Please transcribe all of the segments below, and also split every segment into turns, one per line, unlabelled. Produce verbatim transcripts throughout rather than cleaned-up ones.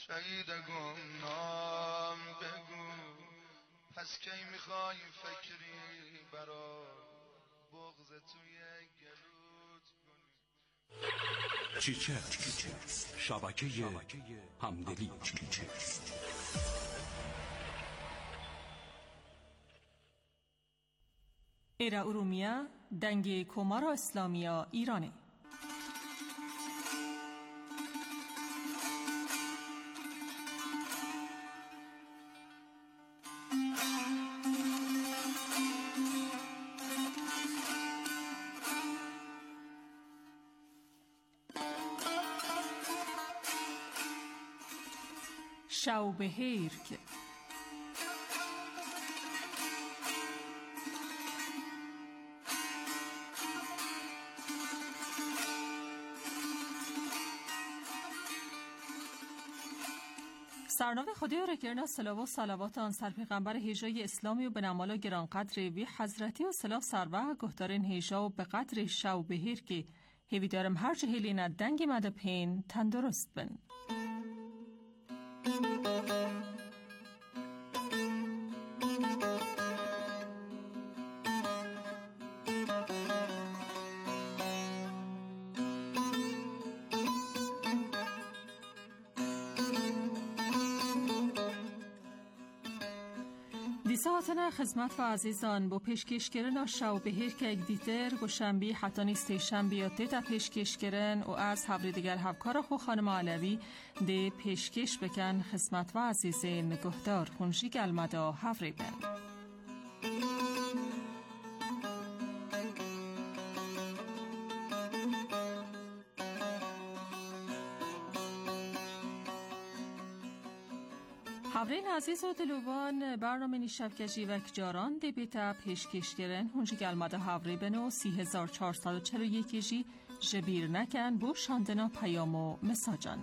شهید گمنام بگو پس کی میخوای فکری برا بغض توی گلوت کنی؟
چیچست شبکه همدلی.
ایرا ارومیا دنگ کمارا اسلامیا ایرانه. شاوبهیرک سرنوشت خدای را کرنا صلوات و صلوات آن سر پیغمبر هجای اسلامی و بنمالا گرانقدر وی حضرتی و صلاح سربه گهدارین هجا و به قدر شاوبهیر که هیوی دارم هر جهیلین دنگ مده پین تندرست بن. دیساتنا خدمت و عزیزان با پیشکش کردن شاوبهیر که یک دیتر گوشنبی حتی نیست شنبه یا تیتا پیشکش کردن و از حبری دیگر همکار خو خانم علوی ده پیشکش بکن خدمت و عزیزین گهدار خونشی گلمدا حفری بن. حبرین عزیز و دلوان برنامه نیشب کجی و کجاران دی بیتا پیشکش گرن هنجی گلمده حبری بنو سی هزار چهارصد و چهل و یک جی جبیر نکن بو شاندنا پیام و مساجان.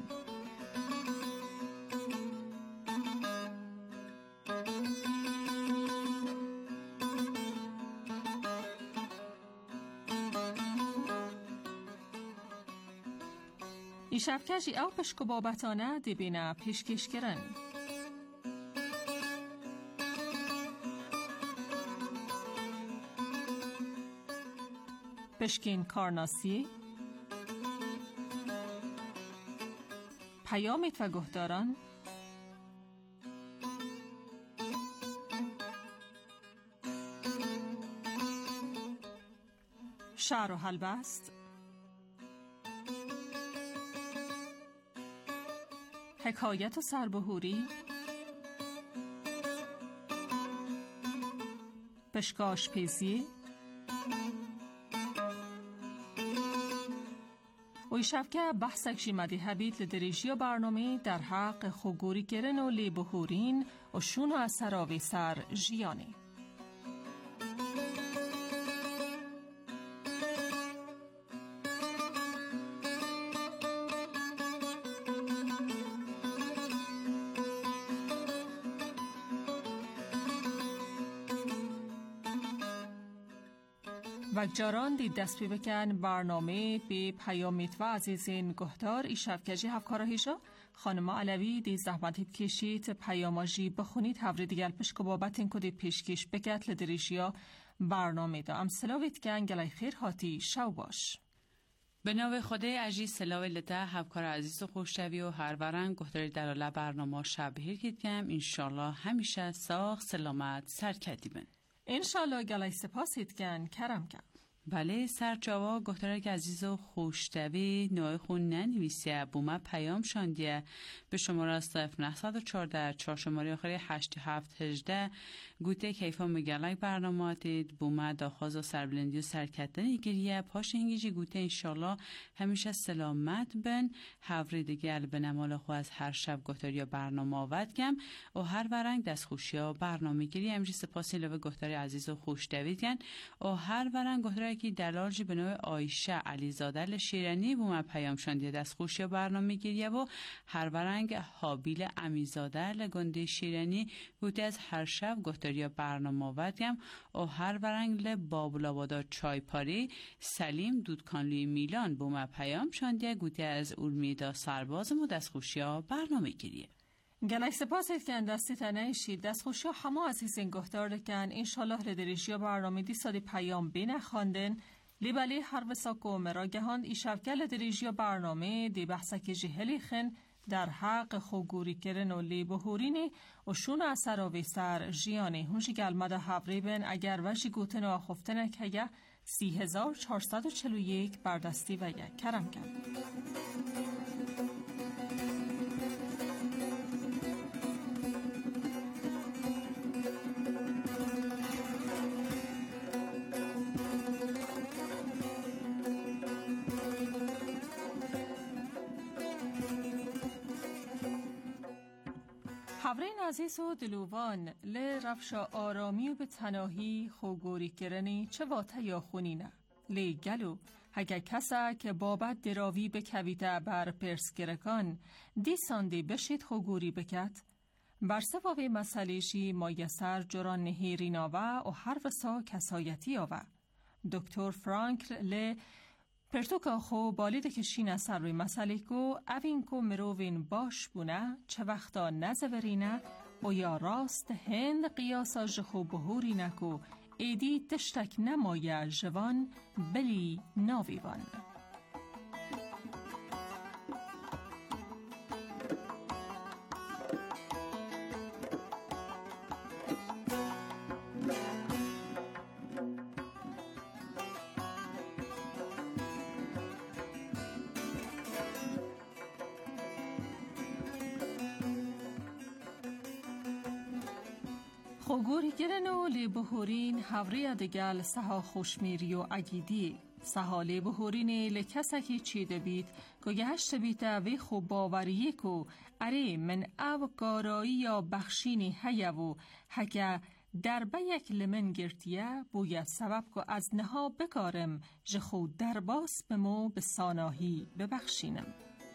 ایشب کجی او پشک بابتانه دی بینا پیشکش گرن. پشکین کارناسی پیامت و گهداران شعر و حلبست حکایت و سربهوری پشکاش پیزی و ایشب که بحثک جیمدی حبیت لدریجی و برنامه در حق خوگوری کرن و لی بهورین و شون و اثراوی سر جیانی. و جاران دی دست پی بکن برنامه به پیامت و عزیزین گهدار ایشب کجی هفکارا هیجا خانم علوی دی زحمت بکشید پیاماجی بخونید هفره دیگر پشک و بابت این کدید پیشکش بگت لدریشیا برنامه دا ام سلاویت که انگلای خیر هاتی شو باش.
به نام خدای عزیز سلاوی لده هفکار عزیز و خوشتوی و هر ورنگ گهداری در اله برنامه شب هیر کدیم انشالله همیشه ساخ سلامت سرکدی بن.
انشالله گلای سپاسید کن کرم کن.
بله سرچاوا گهتره که عزیز و خوشتوی نوع خون ننویسیه بومه پیام شاندیه به شماره صفر نه چهارده چهار شماره آخری هشت هفت هجده گوته کیفا مگلک برنامه دید بومه داخواز و سربلندی و سرکتنی گریه پاش انگیجی گوته انشالله همیشه سلامت بن هفری دیگه به نمال خو از هر شب گهتری برنامه آود کم و هر ورنگ دست خوشی ها برنامه گیری همیشه سپاسی لبه گهتره عزیز و خوشتوی کن و هر ورنگ گهتره که دلالج به نوع آیشه علیزاده شیرانی بوم پیام شاندی دست خوشی برنامه گیریه و هر ورنگ حابیل امیزاده لگنده شیرانی گوتی از هر شب گفتاریا برنامه ودیم و هر ورنگ ل بابلابادا چای پاری سلیم دودکانلوی میلان بوم پیام شاندی گوتی از اولمیدا سرباز مو دست خوشی برنامه گیریه.
گلک سپاسید که دستی تنهشید دست خوشی همه عزیزین گفتار دکن انشالله لدریشی برنامه دی سادی پیام بین خواندن لیبالی هر وساکو مراگهاند ایشفگل لدریشی برنامه دی بحثه که جهلی خن در حق خوگوری کرن و لی بهورینی و شون اثر و سر جیانی هنشی گلمده حبری بین اگر وشی گوتن و خفتن که سی هزار چهارصد و چلو یک بردستی و یک کرم کرد. حبرین عزیز و دلوان ل رفشا آرامی و به تناهی خوگوری کرنی چه واته یا خونی نه لی گلو هگه کسا که بابت دراوی به کویده بر پرسکرکان دی ساندی بشید خوگوری بکت بر سباب مسئلهشی مایسر جران نهیرین آوه و هر وسا کسایتی آوه دکتر فرانکل ل پرتوکا خو بالیده که شین سر روی مسئله کو اوین کو مرووین باش بونه چه وقتا نزورینه و یا راست هند قیاسا جخو بهوری نکو ایدی تشتک نمایه جوان بلی ناویوان. خوگوری گرن و لی بهورین حوری دگل سها خوشمیری و عگیدی سها لی بهورین لی کسکی چیده بید که گهشت بیتا وی خوب باوریه کو اره من او گارایی یا بخشینی هیا و هکه دربه یک لمن گرتیه بوید سبب که از نها بکارم جخو درباس بمو به ساناهی ببخشینم.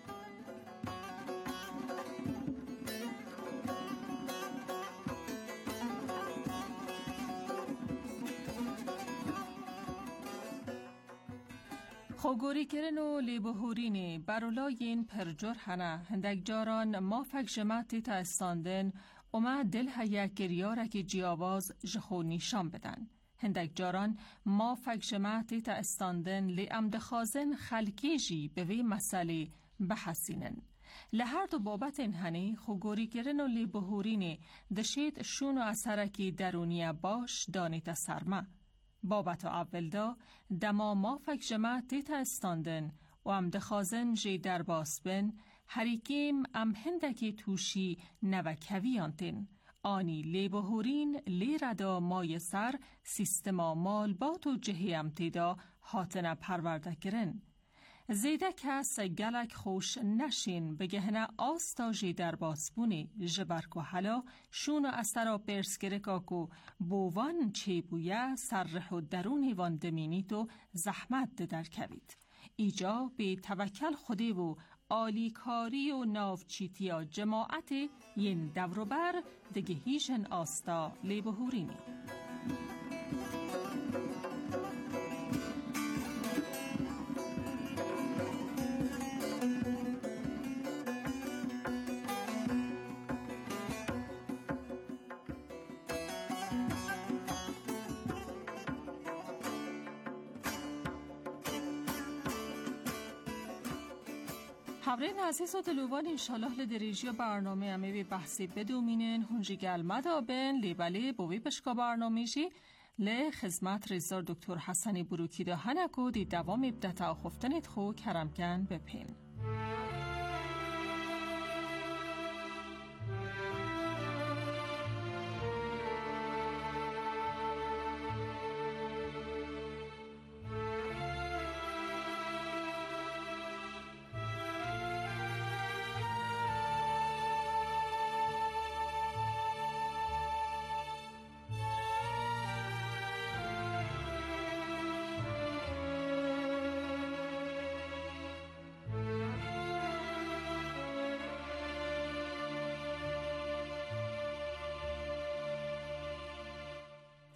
خوگوری کرن و لیبهورینی برولای پرجور هنه هندک جاران ما فک جمعتی تا استاندن اومه دل هیا گریاره که جیاواز جخو نیشان بدن. هندک جاران ما فک جمعتی تا استاندن لی امدخازن خلکی جی به وی مسئله بحثینن. لهر دو بابت هنی خوگوری کرن و لیبهورینی دشید شون و اثرکی درونیه باش دانیت سرمه. بابت اول دا دما مافک جمع تیتا استاندن و ام دخازن جی در باس بن هریکیم ام هندکی توشی نوکویانتین آنی لی بهورین لی ردا مای سر سیستما مالبات و جهی امتیدا هاتنه پرورده کرن. زیده کس گلک خوش نشین بگهنه آستا جی در باسبونی جبرک و حلا شون و اثرا پرسکرکاکو بووان چی بویه سرح و درونی واندمینی تو زحمت در کوید. ایجا به توکل خودی و آلیکاری و ناوچیتیا جماعت ین دوروبر دگه هیشن آستا لی بهورینی. حبرین عزیز و دلوان انشالله لدریجی برنامه همه بی بحثی بدومینن هنجی گلمه دابن لیبالی بوی بشکا برنامه جی لی خدمت ریزار دکتر حسنی بروکی دا هنکو دی دوام ابدتا خفتنت خو کرمکن بپین.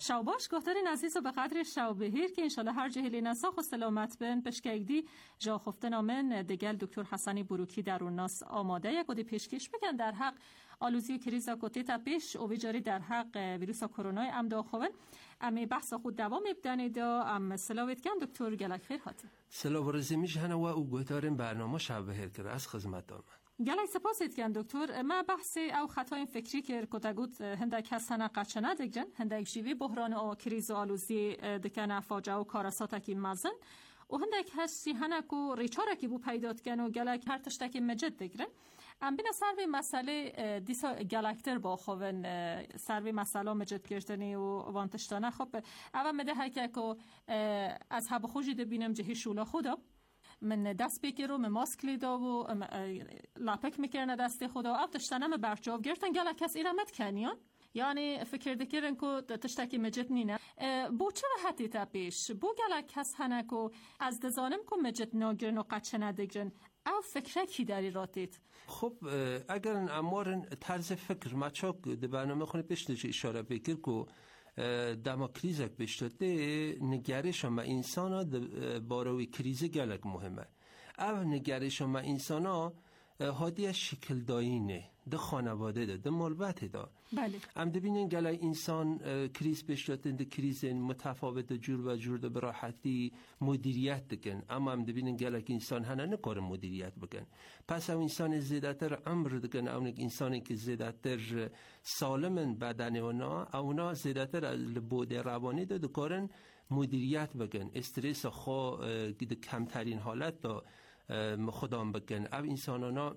شاوباش گفترین عزیز و به قدر شاوبهیر که انشالله هر جهلی نساخ و سلامت بن پشکیدی جا خفته نامن دگل دکتر حسنی بروکی در اون ناس آماده یک گودی پیشکش بکن در حق آلوزی کریزا کوتی تا پیش او بیجاری در حق ویروس کرونا ام داخون امی بحث خود دوام ابدانی دا ام سلاویت کن دکتر گلک خیر هاتی
سلاو رزمیش هنه و او گوهدارن برنامه شاوبهیر کرد از خدمت دارم.
گلای سپاسید کن دکتر. ما بحثی او خطای فکری که کتاگوت هندک هستن قچنه دکجن هندک جیوی بحران و کریز و آلوزی دکن فاجعه و کارساتا کی مزن و هندک هستی هنکو ریچاره کی بو پیدات کن و گلک هر تشتکی مجد دگرن ام بین سروی مسئله دیسا گلکتر با خوون سروی مسئله مجد کردنی و وانتشتانه خب اول مده هکه که از هب خوشی دبینم جهی شولا خودا من دست بگیرم من ماسک لیدا و لاپک میکرنه دست خدا و تشتنم برچاو گرتن گله کس ایرمت کنیان یعنی فکر دکرن که تشتکی مجد نینه بو چه وحتی تا پیش بو گله کس هنه که از دزانم که مجد ناگرن و قچه ندگرن او فکره کی داری راتید؟
خب اگر امارن طرز فکر مچاک ده برنامه خونه پیش نشه اشاره بکر که دما کریزک بشتاده نگرش ما انسان ها باروی کریز گلک مهمه او نگرش ما انسان ها حادی از شکل داینه ده خانواده ده ده ملبت ده
بله
ام دبینن گلای انسان کریز بشتاده ده کریز متفاوت جور و جور ده براحتی مدیریت دکن اما ام دبینن گلک انسان هنه نکار مدیریت بکن پس او انسان زیادتر عمر دکن او انسانی که زیادتر سالمن بدن اونا اونا زیادتر از بود روانی ده دکارن مدیریت بکن استرس خوا ده کمترین حالت دا خودم بکن او انسانانا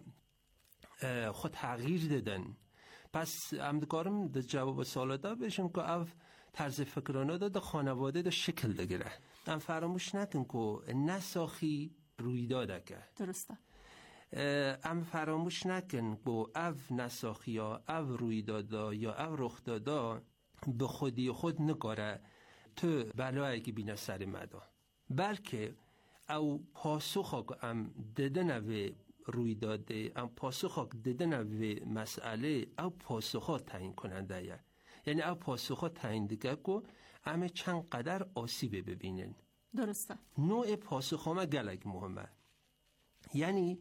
خود تغییر دادن پس امدکارم ده جواب سوالا دا بشم که او طرز فکرانه دا ده خانواده دا شکل دگره ام فراموش نکن که نساخی روی داده که
درسته
ام فراموش نکن که او نساخی یا او روی داده یا او رخ داده به خودی خود نگاره تو بلایی که بینه سر مدا بلکه او پاسخ ام ددن و روی داده ام پاسخ ددن و مسئله او پاسخ تعیین کننده یه یعنی او پاسخ تعیین دیگه که ام چند قدر آسیب ببینن
درسته
نوع پاسخ ما گلک مهمه یعنی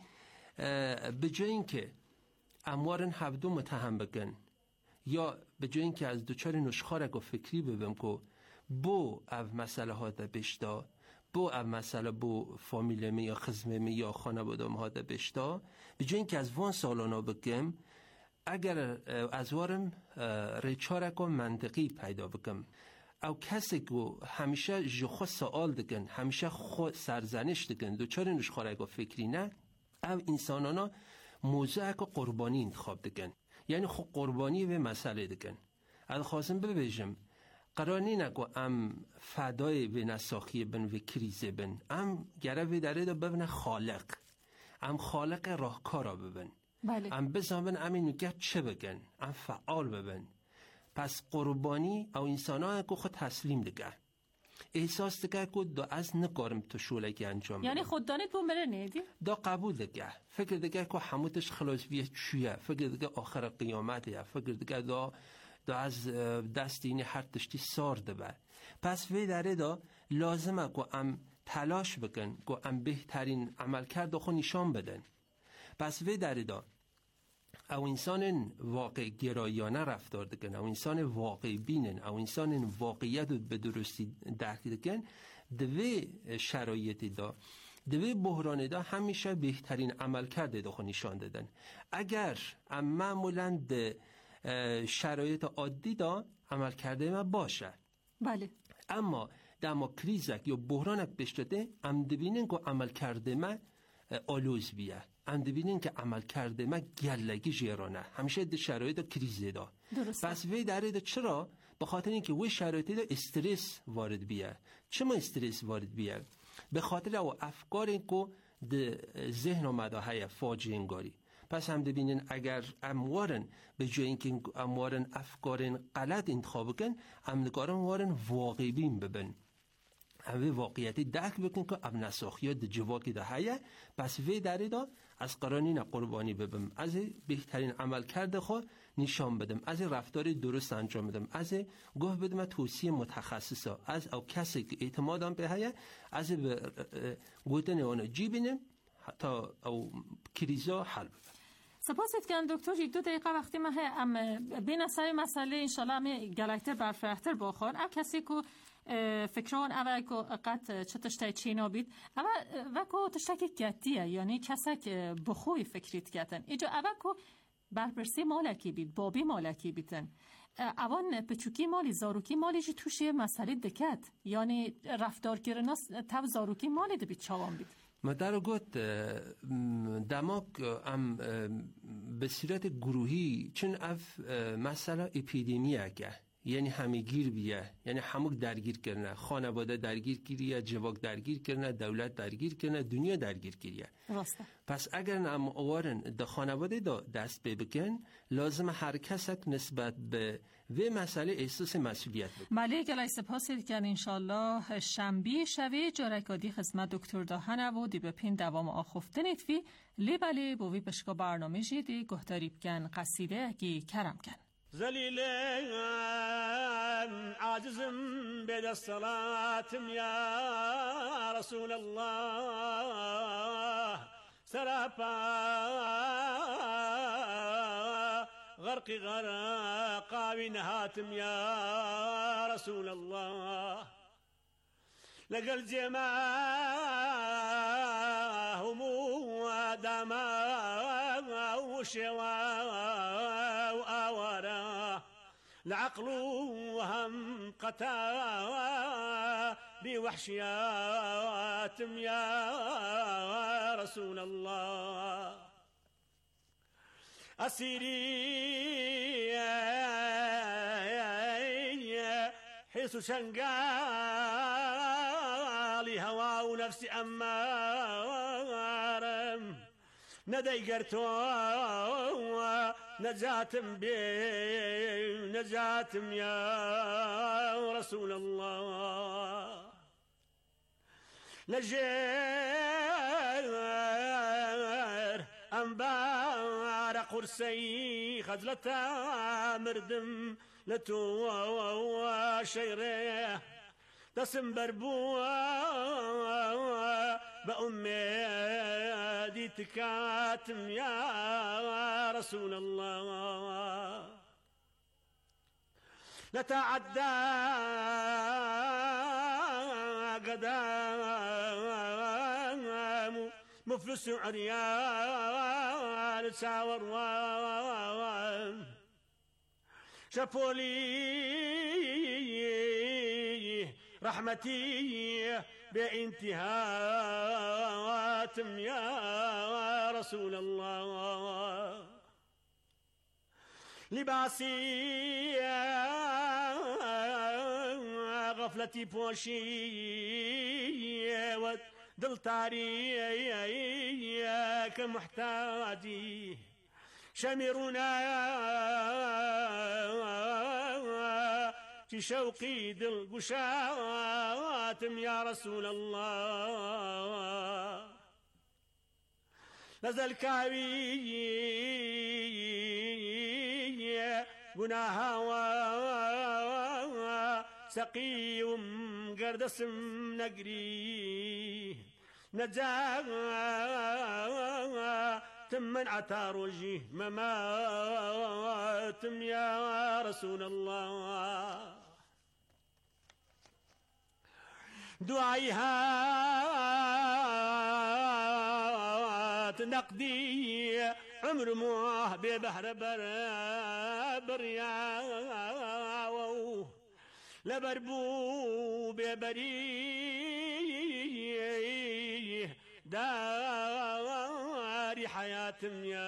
به جای اینکه اموارن هفدو متهم بگن یا به جای اینکه از دوچار نشخارک و فکری ببیم که بو او مسئله ها دا بشتا بو او مسئله بو فامیل می یا خزمه می یا خانواده ها دا بشتا به جای اینکه از وان سالانا بگم اگر از وارم ریچارک و منطقی پیدا بگم او کسی که همیشه جخوا سوال دگن همیشه خود سرزنش دگن دوچار نشخارک و فکری نه او انسانانا موضوع که قربانی انتخاب دگن یعنی خود قربانی و مسئله دگن از خواستم ببیجم قرانی نکو ام فدای و نساخی بن و کریزه بن ام گره و داره دا ببن خالق ام خالق راهکارا ببن
بله
ام بزامن امین میگه چه بگن ام فعال ببن پس قربانی او انسان ها که خود تسلیم دگه احساس دگه که دا از نکارم تو شوله که انجام
یعنی خوددانیت بو مره نیدی؟
دا قبول دگه فکر دگه که حمودش خلاص بیه چویه فکر دگه آخر قیامته فکر دگه دا دا از دست اینی هر تشتی سارده بر پس وی داره دا لازمه که ام تلاش بکن که ام بهترین عمل کرد خو نشان بدن پس وی داره دا او انسان واقع گرایانه رفتار دکن او انسان واقع بینن او انسان واقعیت به درستی درک دکن دوی شرایطی دا دوی بحران دا همیشه بهترین عمل کرده دا خو نشان دادن اگر ام معمولا ده شرایط عادی دا عمل کرده ما باشه
بله
اما دما کریزک یا بحرانک بشتده ام دبینن که عمل کرده ما آلوز بیه ام دبینن که عمل کرده ما گلگی جیرانه همیشه ده شرایط کریزه دا
درسته.
پس وی داره دا چرا؟ به خاطر اینکه وی شرایطی دا استرس وارد بیه چما استرس وارد بیه؟ به خاطر او افکاری که ده ذهن آمده های فاجعه انگاری پس هم ببینین اگر اموارن به جای اینکه اموارن افکارن غلط انتخاب کن امنگارن وارن واقعی بین ببین همه واقعیتی درک بکن که اب نساخیات جواکی ده هیه پس وی داری دا از قرانین قربانی ببم، از بهترین عمل کرده خود نشان بدم، از رفتار درست انجام بدم، از گوه بدم توصیه متخصصا، از او کسی که اعتمادم به هیه از گوتن اون جیبینم تا او کریزا حل ببم.
سپاسید کن دکتر. یک دو دقیقه وقتی ما هم بین سر مسئله انشالله هم گلکتر برفرختر باخور او کسی که فکران اوه که قد چه تشتای چینا بید اوه وکو تشتای که گتیه یعنی کسی که بخوی فکریت گتن ایجا اوه که برپرسی مالکی بید بابی مالکی بیدن اوان پچوکی مالی زاروکی مالی جی توشی مسئله دکت یعنی رفتار گرناس تو زاروکی مالی ده بید چاوان بید.
ما در گفت دماغ ام به صورت گروهی چون اف مسئله اپیدمیه که یعنی همگیر بیه یعنی هموک درگیر کرنه خانواده درگیر کریه جواک درگیر کرنه دولت درگیر کرنه دنیا درگیر کریه
راسته.
پس اگر نام اوارن ده خانواده دا دست ببکن لازم هر کسک نسبت به و مسئله احساس مسئولیت بکن.
مالی گلای سپاسید کن انشالله شنبی شوی جارکادی خدمت دکتر داهنه و دی بپین دوام آخفته نیتوی لی بلی بوی پشکا برنامه جیدی گهداری بکن قصیده اگی کرم کن.
ذليلين عاجزم بيد الصلاة يا رسول الله سرابا غرقي غرقا بنهاتم يا رسول الله لقل جماهم ودما وشوا وآوارا العقل وهم قتا بوحشيات يا رسول الله أسيري حيث شنقالي هوا ونفسي أمارم ندي قرتوا نجاتم بي نجاتم يا رسول الله نجير أنبار قرسي خزلتا مردم لتوا شيره تسم بربوا بأمي دي تكاتم يا رسول الله لتعدى قدام مفلس عريان تساور وان شفولي رحمتي بانتهاء يا رسول الله لباسي غفلتي بوشي ودل تاري كمحتاجي شمرنا في شوقي دل قشاتم يا رسول الله نزل كاوي قناها سقي ومقردسم نقري نجا تمن عتار وجيه مماتم يا رسول الله دعيها نقدي عمر موه ببحر بريا لبربو ببري داري حياة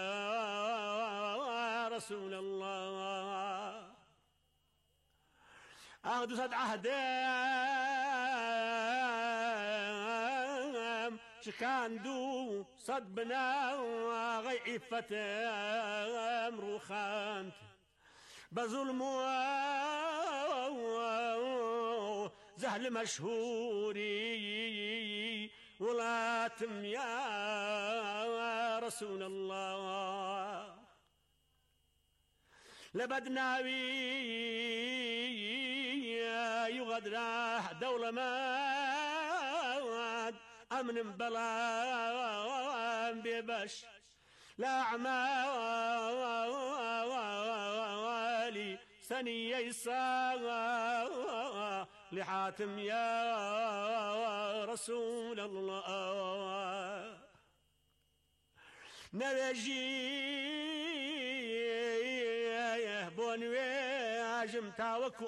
يا رسول الله أخذ صد عهدام شكاندو صد بنا غي فتام روخانت بظلم زهل مشهوري ولاتم يا رسول الله لبدناوي يغدره دولة ما أمن بلا ببش لا أعمالي سني يسار لحاتم يا رسول الله نرجي بونوي تاوك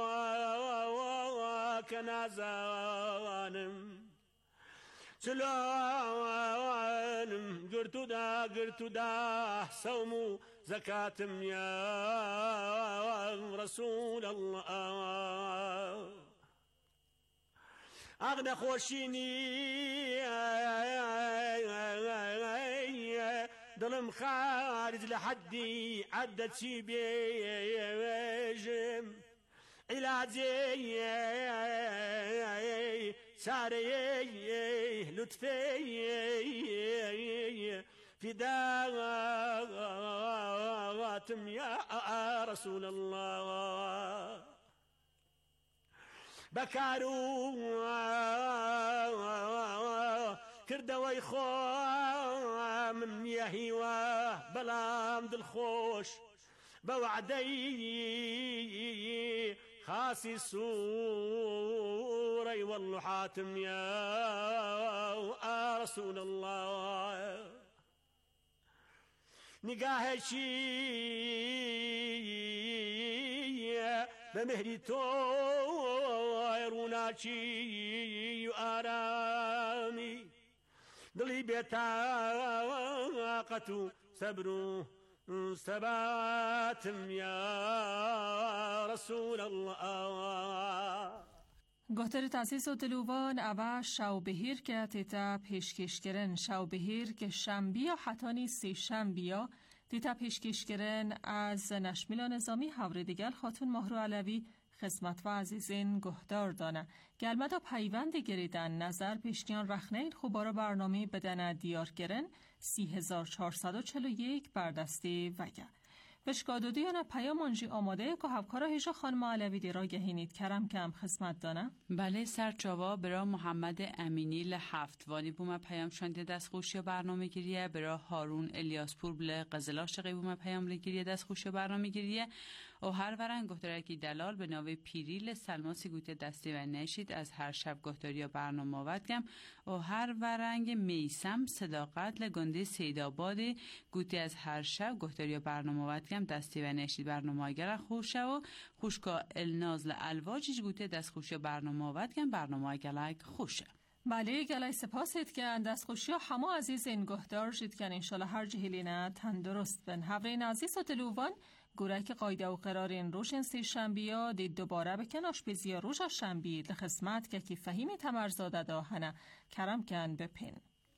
أمرك نازانم سلام قرتو دا قرتو دا سومو زكاتم يا رسول الله أغنى خوشيني ظلم خارج لحدي عدت شي بيجم علاجي ساري لطفي فداواتم يا رسول الله بكارو كردوي خو من يهيوه بلام دلخوش بوعدي خاسي سوري والله حاتم يا رسول الله نقاه شي بمهري طيرونا شي آرامي دلي بطاقة صبر ثباتم يا رسول الله
گهتر تاسیس و دلوان اوا شو بهیر که تیتا پیشکش کرن شو بهیر که شنبیا حتانی سی شنبیا تیتا پیشکش کرن از نشمیلا نظامی حور دیگل خاتون مهرو علوی خدمت و عزیزین گهدار دانه گلمدا پیوند گریدن نظر پیشنیان رخنین خوبارا برنامه بدن دیار گرن سی هزار چهارصد و چهل و یک بردستی وگه بشکاد دیانه پیامانجی آماده که هفکارا هیجا خانم علوی دیرا گهینید کرم کم خدمت دانه
بله سرچاوا برا محمد امینی لحفت وانی بوم پیام شانده دست خوشی برنامه گیریه برا هارون الیاسپور بله قزلاش شقی بوم پیام لگیریه دست خوشی برنامه گیریه و هر ورنگ گهترکی دلال به ناوی پیریل سلماسی گوته دستی و نشید از هر شب گهتریا برنامه آوردگم و هر ورنگ میسم صداقت لگنده سیداباد گوته از هر شب گهتریا برنامه آوردگم دستی و نشید برنامه اگر خوشه و خوشکا النازل الواجیج گوته دست خوشی برنامه آوردگم برنامه اگر خوشه.
بله گلای سپاسید که دست خوشی ها همه عزیز این گهدار شد که انشالله هر جهلینه تندرست بن هورین عزیز و دلوان گوره که قایده و قرارین روشن سی شنبی ها دید دوباره بکناش بیزی روش شنبی لخصمت که کی فهیمی تمرزاده داهنه کرم کن بپین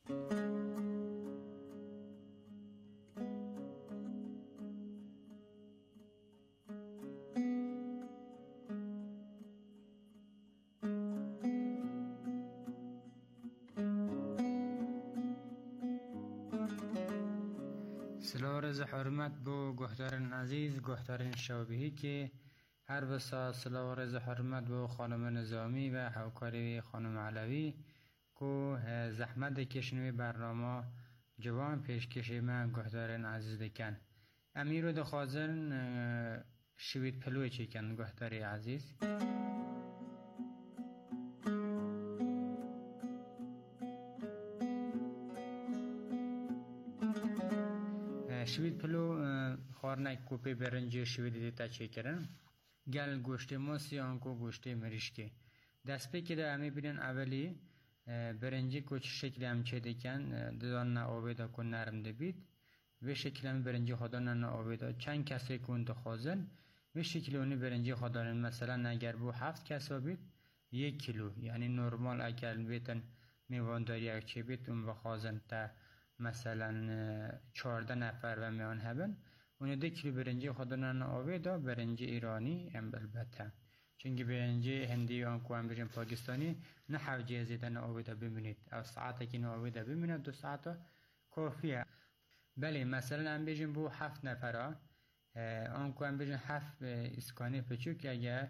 سلام حرمت بو گهدارن عزیز گهدارن شوبهی که هر بسا سلام رز حرمت بو خانم نظامی و همکاری خانم علوی کو زحمت کشنوی برنامه جوان پیشکش من گهدارن عزیز دکن امیر و دخوازن شوید پلوی چیکن گهداری عزیز شوید پلو خورنک کوپی برنجی شوید دیتا چه کرن گل گوشت موسی آنکو گوشت مریشکی دست پی که در همی بینن اولی برنجی کوچ شکل هم چه دیکن دادان نا آویدا کن نرم دبید و شکل هم برنجی خودان نا آویدا چند کسی کن دخوازن و شکل اونی برنجی خودان مثلا اگر بو هفت کسا بید یک کیلو یعنی نرمال اگر بیتن میوانداری اگر چه بید اون بخوازن تا مثلا چهارده نفر و میان هبن اون ده کیلو برنجی خودان آویدا برنجی ایرانی ام البته چونکه برنجی هندی آن کو هم بجن پاکستانی نه حوجه زیدن آویده ببینید او ساعته که نه آویده ببینید دو ساعته کافیه. بله مثلا هم بجن بو هفت نفره آن کو هم بجن هفت اسکانه پچو که اگر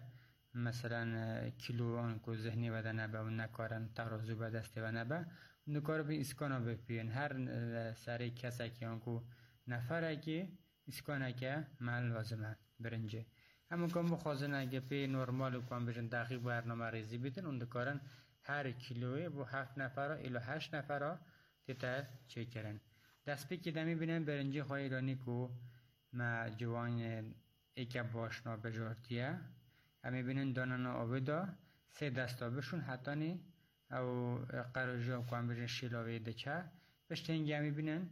مثلا کیلو آن کو ذهنی بده نبه و نکارن ترازو به دسته و نبه نکار به اسکانا بپیین هر سری کسی که آن کو نفره که اسکانه که من لازمه برنجه همون کام بخوازن اگه پی نرمال کام بجن دقیق برنامه ریزی بیدن اون دکارن هر کیلوی با هفت نفره ایلو هشت نفره تیتا چه کرن دست پی که دمی بینن برنجی خواه ایرانی کو ما جوان ایکا باشنا بجارتیه همی بینن دانانا آویدا سه دستا بشون حتی نی او قراجی هم کام بجن شیلاوی دچه پشتنگی همی بینن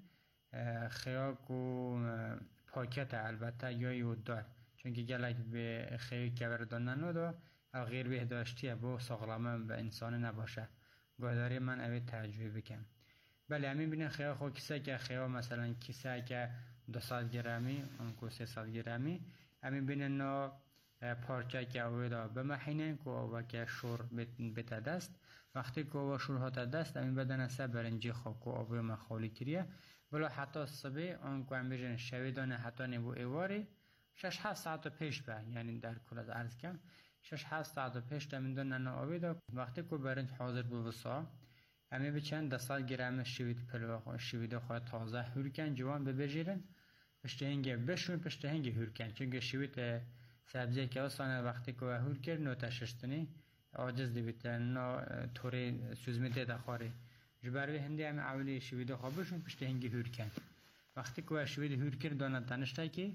خیاک و پاکت البته یا یوددار چونکه گلک به خیلی کبردان نده او غیر بهداشتیه با ساغلامه به انسان نباشه گاهداری من اوی تجربه بکن. بله همین بینن خیلی خو کسه که خیلی مثلا کسه که دو سال گرمی اونکو سه سال گرمی همین بینن نا پارچه که اوی دا بمحینن که اوی که شور بیت دست وقتی که اوی شور هات دست همین بدن اصلا برنجی خواه که اوی مخالی کریه بلا حتی صبح اونکو هم بجن شویدانه حتی نبو ایواری شش هفت ساعت پیش به یعنی در کل از عرض کم شش هفت ساعت پیش دمیدون ننا آویده وقتی که برنج حاضر بود وسا همه به چند دستال گرم شوید پلو شویده خواهد تازه هورکن جوان ببرجیرن پشت هنگه بشون پشت هنگه هورکن چونکه شوید سبزی که وسانه وقتی که هور کرد نو تششتنی عاجز دیبیده نا طوری سوزمیده دخواره جبروی هندی همه اولی شویده خواه بشون پشت هنگه هورکن وقتی که شوید هور کرد داند دانشته که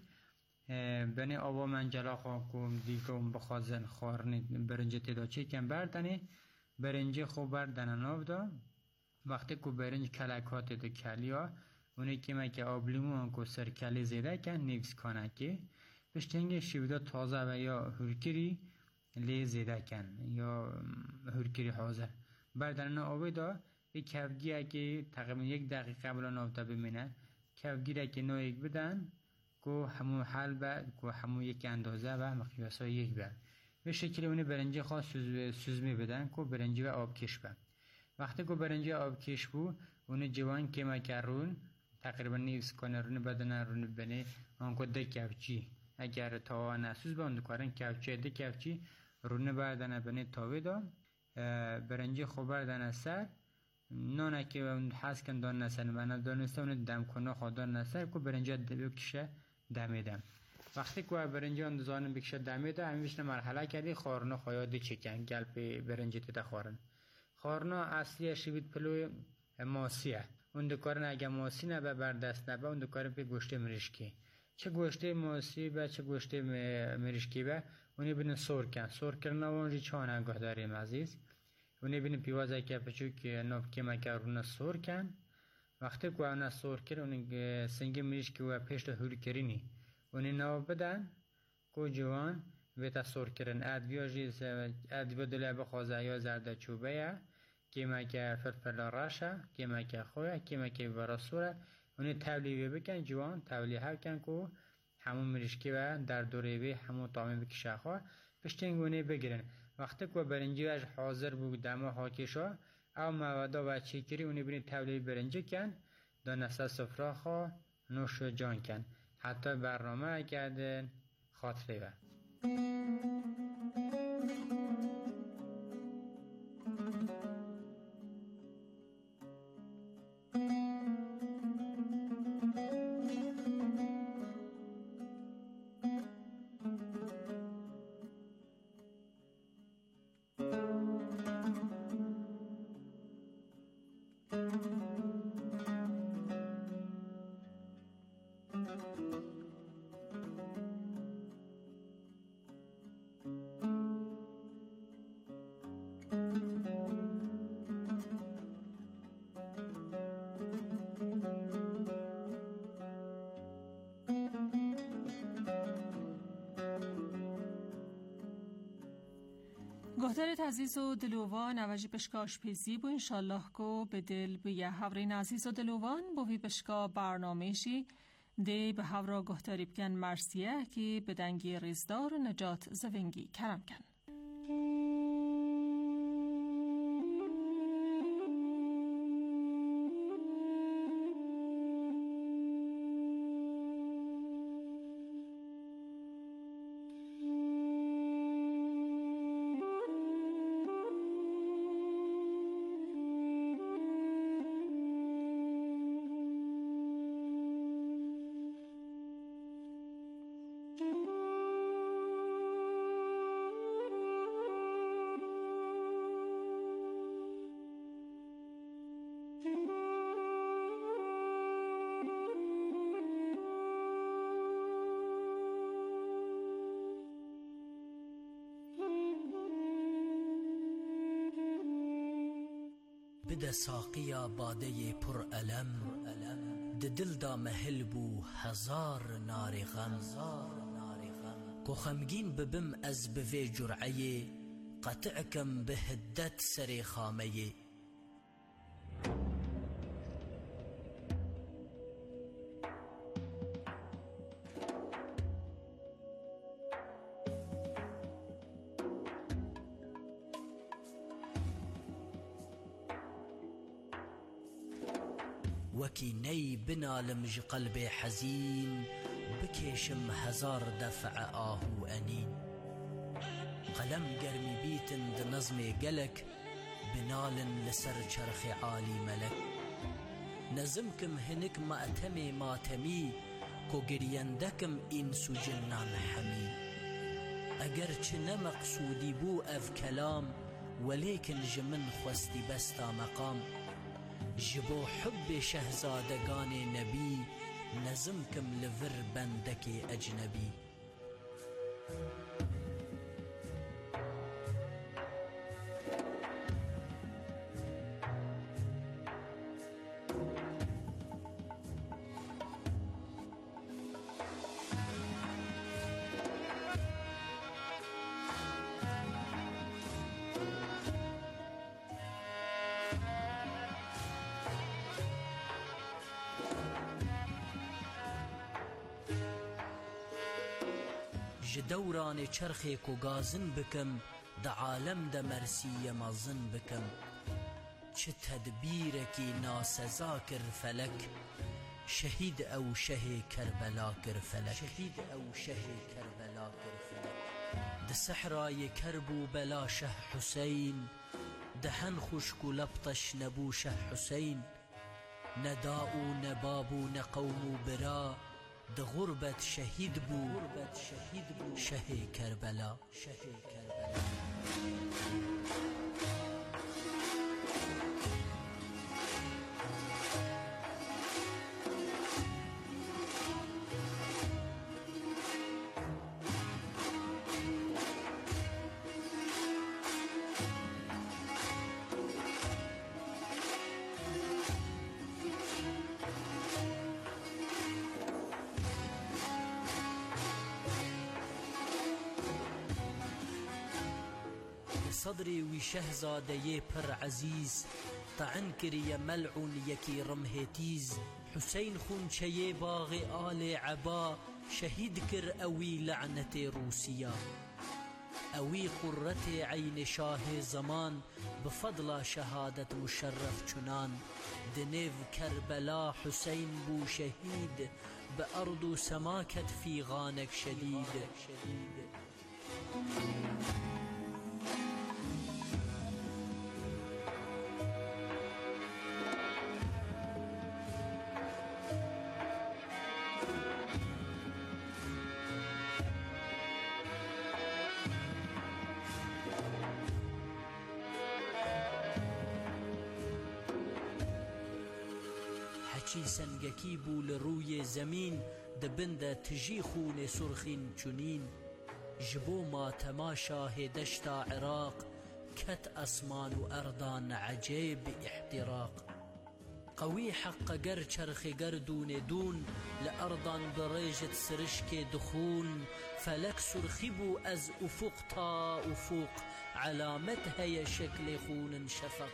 بنی آوا من جلا خواه کم دیگم بخوازن خورنی برنجه تیدا چه کم بردنی برنجه خوب بردن ناف دا وقتی که برنج کلکات دا کلیا اونی که ما که آب لیمون که سرکلی زیده کن نیوز کنه که پشتنگ شیودا تازه و یا هرکری لی زیده کن یا هرکری حاضر بردن ناف دا به کفگیه که تقریبا یک دقیقه قبل ناف دا بمینه کفگیره که نو یک بدن کو همو حل با کو همو یک اندازه و مقیاس های یک بر به شکل اون برنجی خاص سوز سوزمی بدن کو برنجی و آب کش با وقتی کو برنجی آب کش بو اون جوان که ما کرون تقریبا نیوز کنه رون بدن رون بنه آن کو دکفچی اگر تا نسوز با اون کارن کفچی دکفچی رون بدن بنه تاوی دا برنجی خوب بردن سر نه که اون حس کن دان نسر من دانسته اون دم کنه خودان نسر کو برنجی دبیو کشه دمیدم وقتی که برنجی آن دزانم بکشه دمیده همیشه مرحله کردی خورنا خواهد چکن گلپ برنجی تیتا خورن خورنا اصلی شوید پلوی ماسیه اون دکارن اگه ماسی نبه بردست نبه اون دکارن پی گوشت مرشکی چه گوشت ماسی به چه گوشت مرشکی به اونی بینن سور کن سور کرنا وانجی چان انگاه داریم عزیز اونی بینن پیوازه که پچو که ناف که مکه رونه سور کن وقتی که اون سور کرد اون سنگ مرشکی و پیشت هوری کرینی اونی ناو بدن کو جوان ویتا سور کرن ادویا جیز ادویا دلیا بخوازه یا زرده چوبه یا کیما که فلفل راشه کیما که خواه کیما که براسوره اونی تولیه بکن جوان تولیه ها کن که همون مرشکی و در دوره وی همون طعمی بکشه خواه پشتنگ اونی بگیرن وقتی که برنجی وش حاضر بود دمه حاکشا او مواد و چیکری اونی بینی تولیه برنجی کن دانسته سفره خواه نوش جان کن حتی برنامه کردن خاطره و
گهتر عزیز و دلوان نواجی بشکاش پیزی بو انشالله کو به دل به یه هورین عزیز و دلوان بوی بشکا برنامهشی دی به هورا گهتری بکن مرسیه که به دنگی ریزدار نجات زوینگی کرم کن.
بده ساقیا باده پر علم ده دل دا محل بو هزار نار غم کو خمگین ببم از بوی جرعه قطعکم به هدت سر خامه وکی نی بنالم ج قلب حزین بکشم هزار دفع آهو انین قلم گرمی بیتن د نظم گلک بنالن لسر چرخ عالی ملک نظم کم هنک ماتم ماتمی کو گریندکم این سو جنان حمی اگر چه نمقصودی بو اف کلام ولیکن جمن خوستی بستا مقام جبو حب شهزادگان نبی نظم کم لور بندک اجنبی دوران چرخی کو گازن بکم د عالم د مرسی مازن بکم چه تدبیر کی ناسزا کر فلک شهید او شه کربلا کر فلک شهید او شه کربلا کر فلک د صحرای کربو بلا شه حسین دهن خشکو لبطش نبو شه حسین نداء نبابو نقوم برا د غربت شهید بو غربت شهید بو شه کربلا شه کربلا صدری وی شهزاده پر عزیز طعن کری ملعون یکی رمه تیز حسین خونچه باغ آل عبا شهید کر اوی لعنت روسیا اوی قرت عین شاه زمان بفضل شهادت مشرف چنان دنیو کربلا حسین بو شهید بأرض و سماکت فی غانک شدید چی سنگکی بول روی زمین دبنده تجی خون سرخین چونین جبو ما تماشا دشتا عراق کت اسمان و اردان عجیب احتراق قوی حق گر چرخ گردون دون لأردان بريجت سرشك دخون فلك سرخي بو از افق تا افق علامتها يا شكل خون شفق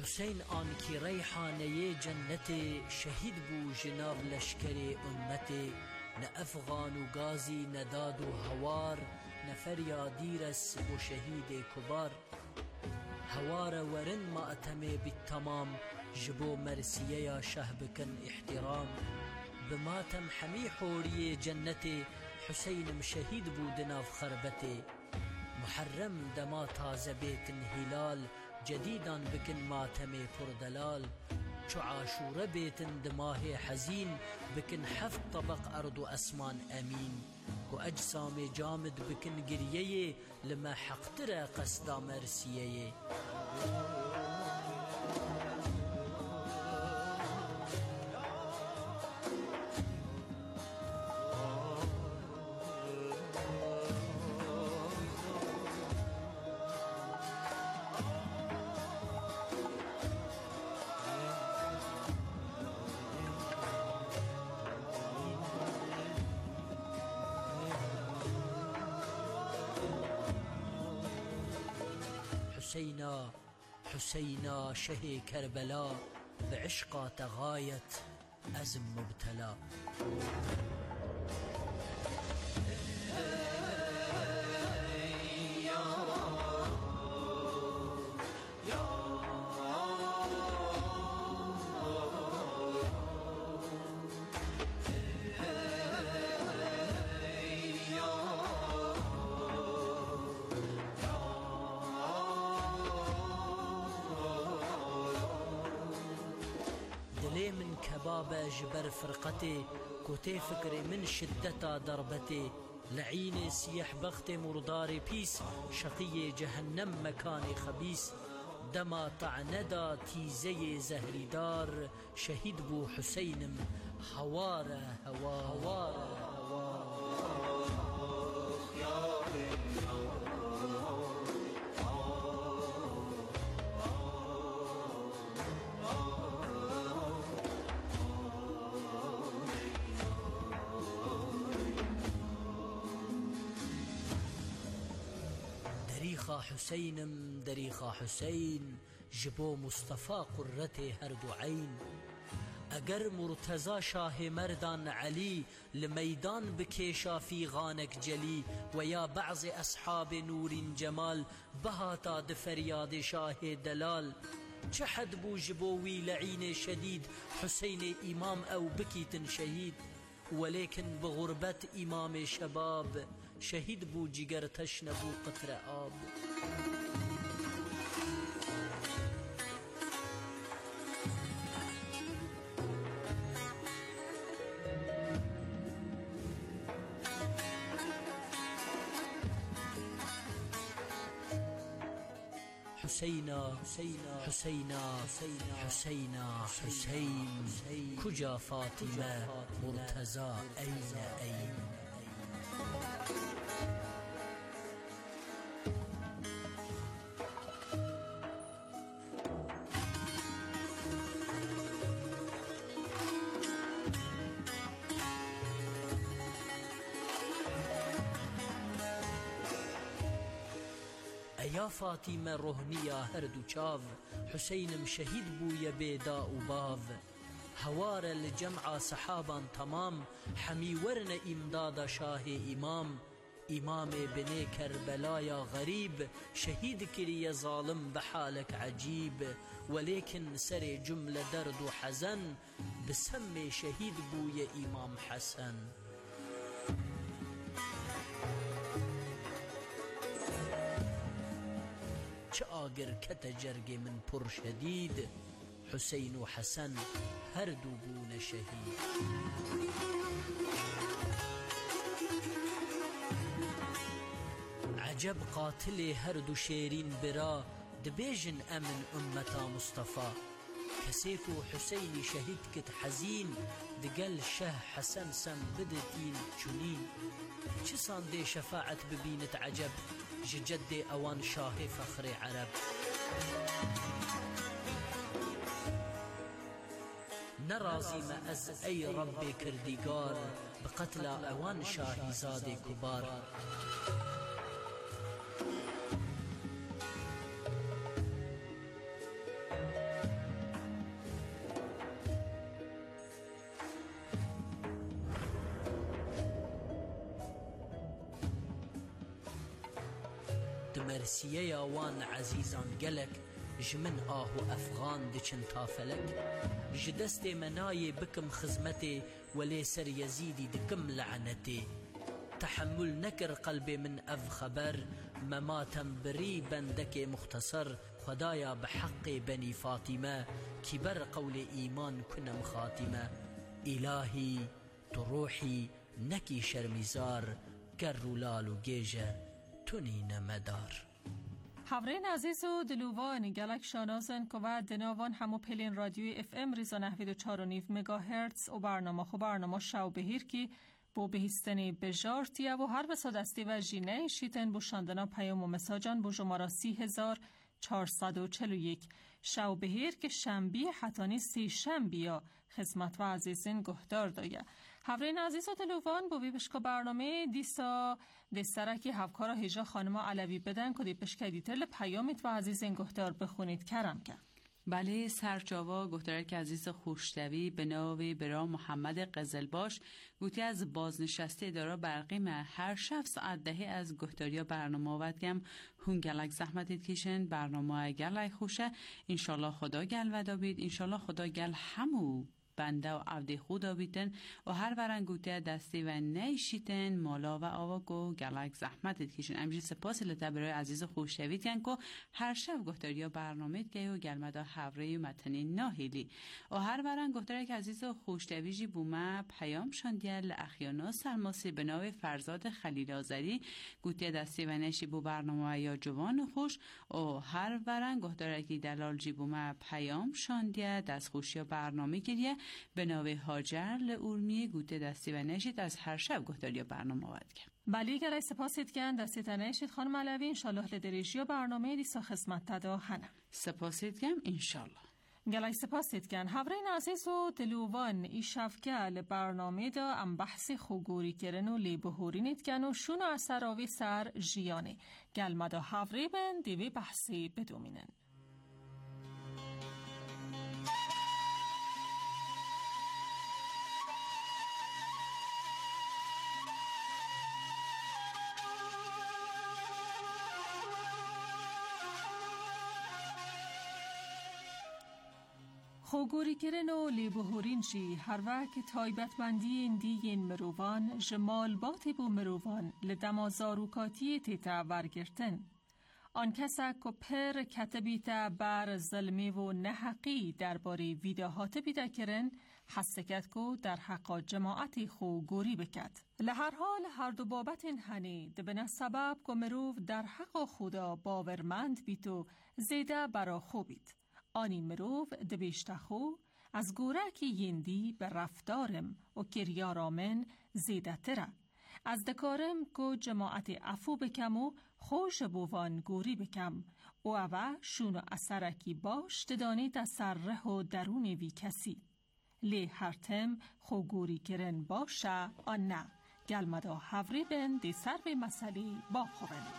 حسین آنکی ریحانه جنت شهید بو جناب لشکر امت نه افغان و گازی نداد و هوار نه فریادی رس و شهید کبار هوار ورن ماتمه بالتمام جبو مرسیه یا شه بکن احترام بماتم حمی حوری جنت حسینم شهید بود ناف خربته محرم دما تازه بیت هلال جدیدان بکن ماتم پردلال چو عاشور بیتن دماه حزین بکن هفت طبق ارض و اسمان امین و اجسام جامد بکن گریه لما حقتر قصدا مرسیه حسينا حسينا شهي كربلاء بعشقة غاية أزم مبتلى من كبابة جبر فرقتي كوتي فكري من شدتا ضربتي لعين سيح بخت مردار بيس شقي جهنم مكاني خبيس دما طعندا تيزي زهري دار شهيد بو حسين هواره هواره هواره دريخا حسينم دريخا حسين جبو مصطفى قرته هردو عين اگر مرتضى شاه مردان علي لميدان بكيشا في غانك جلي ويا بعض أصحاب نور جمال بهاتا دفرياد شاه دلال جحد بو جبوي لعين شديد حسين إمام أو بكيت شهيد ولكن بغربة إمام شباب شهيد بو جگر تشن بو قطر آب حسينا حسينا حسينا حسينا حسين كجا فاطمة مرتزا أين أين يا فاطمة رهنية هردو چاو حسينم شهيد بو يبيدا وباv هوار الجمع صحابا تمام حمي ورن امداد شاه امام امام بني كربلايا غريب شهيد كري ظالم بحالك عجيب ولكن سر جملة درد وحزن بسمي شهيد بو يا امام حسن آگر کت جرگ من پر شدید حسین و حسن هر دو بون شهید عجب قاتل هر دو شیرین برا دبیجن امن امتا مصطفى کسیکو حسین شهید کت حزین دقل شه حسن سم بدتین چنین چسان دی شفاعت ببینت عجب جد اوان شاه فخر عرب نرازي ما از اي ربي كرديگار بقتل اوان شاهي زاد كبار مرسیه یاوان عزیزان گلک جمن آهو افغان دچن تافلک جدست منای بکم خزمتی ولی سر یزیدی دکم لعنتی تحمل نکر قلبي من أف خبر مماتم بري بندك مختصر خدايا بحق بني فاطمة كبر قول إيمان كنا مخاتمة إلهي تروحي نكي شرمزار كرولال و جيجة تنين مدار.
حورین عزیز و دلوان گلک شانازن که و دناوان همو پلین رادیوی اف ام ریزا نهوید و چار و نیف مگاهرتز و برنامه خو برنامه شو بهیر کی بو بهیستنی بجارتیه و هر بسا دستی و جینه شیتن بو شاندنا پیام و مساجان بو جمارا سی هزار چارصد و چل و یک شو بهیر که شنبی حتانی سی شنبیا خدمت و عزیزین گهدار دایه. حورین عزیز و دلوان بو بیبشکا برنامه دیسا دسترکی هفکارا هجا خانما علوی بدن که دیپشکا دیتل پیامت و عزیزین گهدار بخونید کرم که
بله سرجاوا گفتاره که عزیز خوشتوی به ناوی برا محمد قزلباش گوتی از بازنشسته دارا برقی من هر شب ساعت دهی از گفتاریا برنامه ودگم هون گلک زحمتید کشن برنامه گلک خوشه انشالله خدا گل و دابید انشالله خدا گل همو بنده و عبد خدا بیتن و هر ورنگوته دستی و نیشیتن مالا و آواگو گلک زحمتت کشن. امجی سپاس لطه برای عزیز خوشتوید کن که هر شب گفتاریا برنامه گه و گلمدا حوره و متنی ناهیلی و هر ورنگ گفتاره که عزیز خوشتویجی بومه پیام شاندیل اخیانا سلماسی به ناو فرزاد خلیل آذری گوته دستی و نیشی بو برنامه یا جوان خوش و هر ورنگ گفتاره که دلال جی بومه پیام شاندیل دست خوشی برنامه گریه به ناوی هاجر لورمی گوته دستی و نشید از هر شب گفتاری برنامه آورد که
بلی گرای سپاسید کن دستی تنشید خانم علوی انشالله لدریجی و برنامه دیسا خدمت تدا هنه
سپاسید کن انشالله
گلای سپاسید کن حورین عزیز و دلوان ای شفگل برنامه دا ام بحث خوگوری کرن و لیبهورینید کن و شون اثراوی سر جیانه گل مدا حوری بن دیوی بحثی بدومینن. خوگوری کرن و لیبهورین شی هر وقت تایبتمندی این دیگین مروان جمال باتی بو مروان لدمازاروکاتی تیتا ورگرتن. آن کسا که پر کتبیتا بر ظلمی و نحقی درباره ویداهات بیدا کرن حسکت کو در حق جماعت خوگوری بکد. لهر حال هر دو بابت این هنی دبنه سبب که مروف در حق خدا باورمند بیتو زیده برا خوبید. آنی مروف دبیشتخو از گورکی یندی به رفتارم و کریارامن زیده تره. از دکارم که جماعت افو بکم و خوش بوان گوری بکم و اوه شون اثرکی باش تدانی تسرح و درون وی کسی. لی هر تم خو گوری کرن باشه آن نه. گلمدا حوری بن دی سر به مسئله با خوبنی.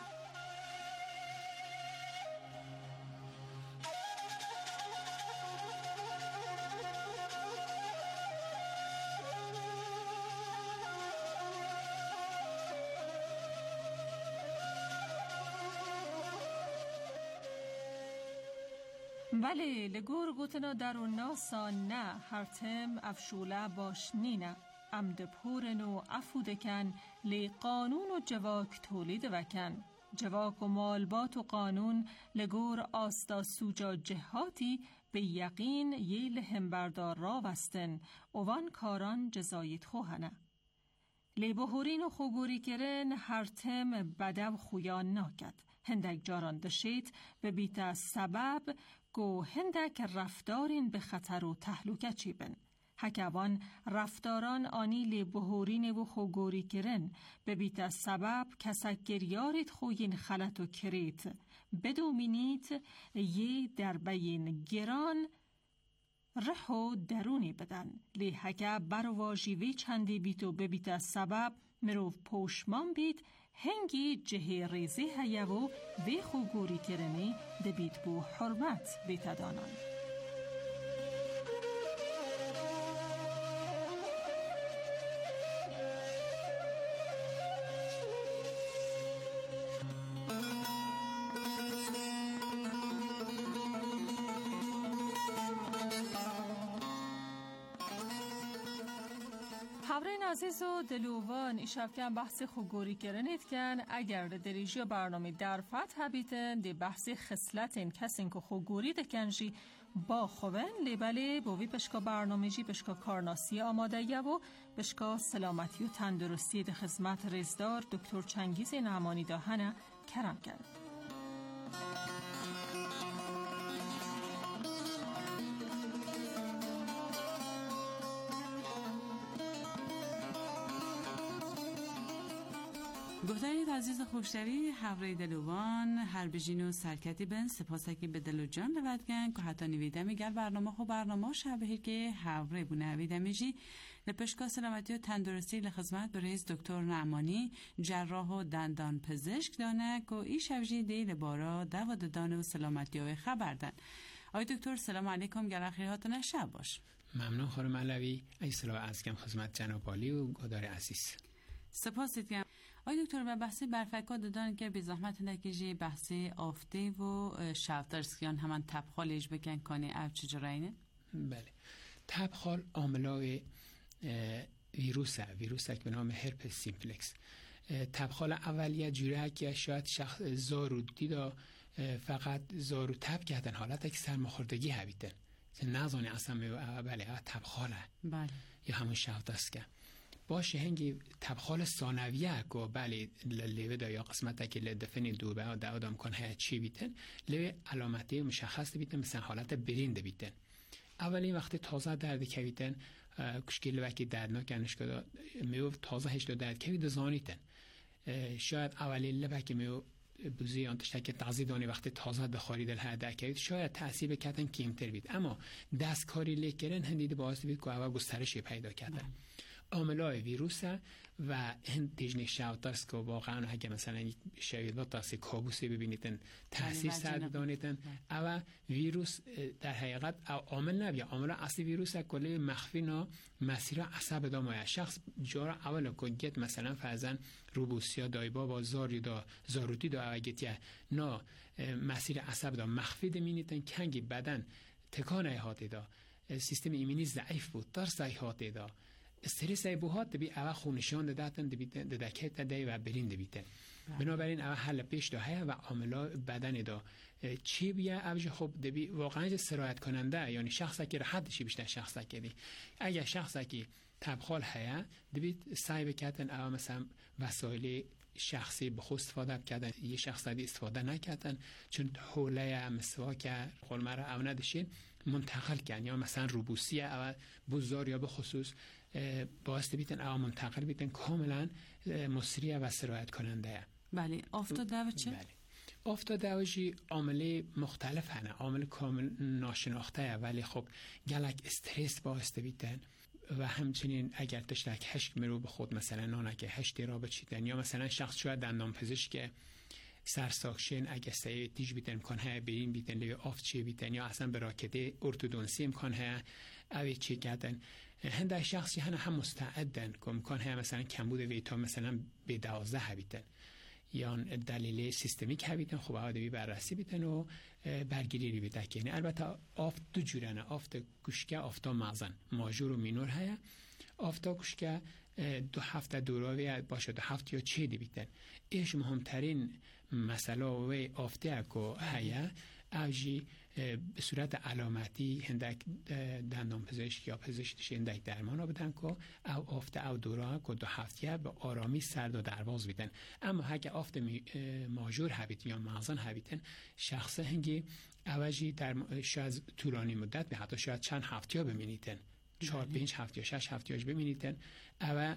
ولی لگور گوتنا درون ناسان نه هر تم افشوله باش نینه امد پورن و افودکن لی قانون و جواک تولید وکن جواک و مالبات و قانون لگور آستا سوجا جهاتی به یقین یه لهم بردار را وستن اوان کاران جزایت خوهنه لی بهورین و خوگوری کرن هر تم بدو خویان ناکد هندک جاران دشید به بیت سبب گو هندک رفتارین به خطر و تهلوکه چیبن. حکوان رفتاران آنی لی بهورین و خوگوری کرن به بیت سبب کسک گریارید خوین خلط و کریت بدو مینید یه دربین گران رح و درونی بدن لی حکه برواجیوی چندی بیتو به بیت سبب مروف پوشمان بید هنگی جه ریزی هیا و وی خوگوری کرنی دبید بو حرمت بیتدانان. هاورین عزیز و دلوان ایشب کن بحث خوگوری کرنید کن اگر دریجی برنامه در فتح بیتن دی بحث خصلت کسین که خوگوری دکنجی با خوون لیبله بوی پشکا برنامه جی پشکا کارناسی آماده یه و پشکا سلامتی و تندرستی ده خدمت رزدار دکتر چنگیز نعمانی داهنه کرم کرد.
گفتنید عزیز خوشتری حوری دلوان هر بجین و سرکتی بن سپاسکی به دل و جان لودگن که حتی نویده میگر برنامه خو برنامه شبهی که حوری بونه نویده میجی لپشکا سلامتی و تندرستی لخدمت به رئیس دکتر نعمانی جراح و دندان پزشک دانه که ای شبجی دیل بارا دواد دانه و سلامتی های خبر دن. آی دکتر سلام علیکم گر خیراتون شب باش.
ممنون خانم علوی. ای سلام از کم خدمت جناب عالی و گدار عزیز.
سپاس دیدم. آی دکتر و بحثی برفکا دادن که به زحمت نکیجی بحثی آفته و شفترسکیان همان تبخالش بکن کنی او چجورینه؟
بله. تبخال عاملای ویروسه ویروسه که به نام هرپس سیمپلکس. تبخال اولیه جوره که شاید شخص زارو دیدا فقط زارو تب کردن حالت که سرماخوردگی هبیدن نزانی اصلا بله تبخاله
بله
یا همون شفترسکیان باشه هنگی تبخال ثانویه که بله لیوه دا یا قسمت که لدفنی دو به دا آدم کن های چی بیتن لیوه علامتی مشخص بیتن مثلا حالت برین ده بیتن اولی وقتی تازه درد که بیتن کشکیل وکی دردناک انش که میو تازه هشت درد که بیتن زانیتن شاید اولی لبکی میو بوزی آنتشتک که تغذی دانی وقتی تازه دخاری دل ها در که شاید تأثیر بکتن کمتر بید اما دستکاری لیکرن هندید باعث بید که اول گسترشی پیدا کردن عاملای ویروس و هند دیجنی شاوترس که واقعا اگه مثلا شاید با تاثیر کابوسی ببینیدن تاثیر سرد دانیدن او ویروس در حقیقت عامل نبیه عامل اصلی ویروس کلی مخفی نا مسیر عصب دامایه شخص جارا اول که گت مثلا فرزن روبوسیا دایبا با زاری دا زاروتی دا اگتیه نا مسیر عصب دا مخفی دمینیدن کنگی بدن تکان ایهاتی دا سیستم ایمنی ضعیف بود ترس ایهاتی دا استرس ای بوهات دبی اول خونشان دادن دبی ددکت دی و برین دبیتن بنابراین اول حل پیش دا هیا و عاملا بدن دا چی بیا اوج خوب دبی واقعا سرایت کننده یعنی شخصی که راحت شی بیشتر شخصی که دی اگه شخصی که تبخال هیا دبی سعی بکردن اول مثلا وسایل شخصی به خود استفاده کردن یه شخص دی استفاده نکردن چون حوله مسواک قلمره او نداشین منتقل کردن یا مثلا روبوسی اول بزار یا به خصوص باعث بیتن او منتقل بیتن کاملا مصریه و سرایت کننده.
بله آفتاد دو چه؟
بله آفتاد دوشی عامل مختلف هنه عامل کامل ناشناخته ولی خب گلک استرس باعث بیتن و همچنین اگر تشتک هشت مرو به خود مثلا نانک هشتی را بچیدن یا مثلا شخص شاید دندان پزشک سرساکشن اگه سعی دیج بیتن امکان های برین بیتن لیو آفت چی بیتن یا اصلا براکده ارتودونسی امکان های اوی چی کردن هنده شخصی هنه هم مستعدن که امکان های مثلا کمبود ویتامین مثلا به دوازده بیتن یا دلیل سیستمیک بیتن خب آدمی بررسی بیتن و برگیری ری بیتن کنه البته آفت دو جورنه آفت گوشکه آفتا مغزن ماژور و مینور های آفتا گوشکه دو هفته دوراوی باشه دو هفته یا چه دی بیتن ایش مهمترین مسئله و آفته که هیا اوجی به صورت علامتی هندک دندان پزشک یا پزشک هندک درمان بدن که او آفته او دورا که دو هفته به آرامی سرد و درواز بیدن اما اگه آفت ماژور هبیت یا مغزن هبیتن شخص هنگی اوجی در شاید طولانی مدت به حتی شاید چند هفته ها ببینیدن چهار پنج هفته یا شش هفته هاش ببینیدن او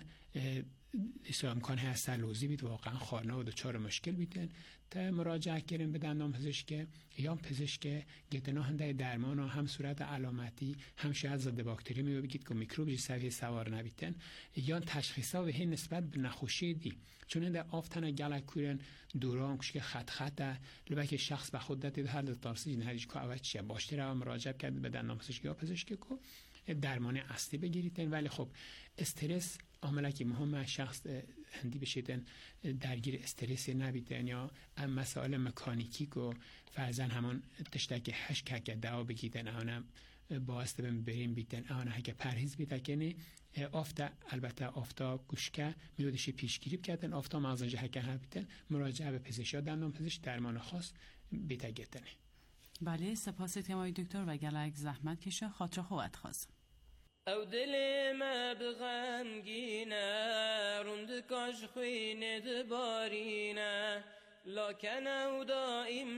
ایسا امکان های سلوزی بید واقعا خانه و دوچار مشکل بیدن تا مراجعه کردن به دندان پزشک یا پزشک گتنا هنده درمان و هم صورت علامتی هم شاید ضد باکتری می بگید که میکروب جی سویه سوار نبیتن یا تشخیص ها و هی نسبت به نخوشی دی چون هنده آفتن گلک کورن دوران کشک خط خطه لبک شخص به خود دید هر دو تارسی جنهدیش که اول چیه باشتی رو مراجعه کرد به دندان پزشک یا پزشک که درمان اصلی بگیریدن ولی خب استرس عاملا که مهم شخص هندی بشیدن درگیر استرسی نبیدن یا مسائل مکانیکی که فرزن همان تشتک هشت که دوا بگیدن اونم باعث بم بریم بیتن آن هک پرهیز بیتکنه آفتا البته آفتا گوشکه میودش پیشگیری کردن آفتا مغزنجه هک ها بیتن مراجعه به پزشک دندان پزشک درمان خاص بیتگتنه.
بله سپاس تمای دکتر و گلک زحمت کشه خاطر خوبت خواست.
او دل ما بغمگینه روند کاش خوینه دبارینه لكن او دائم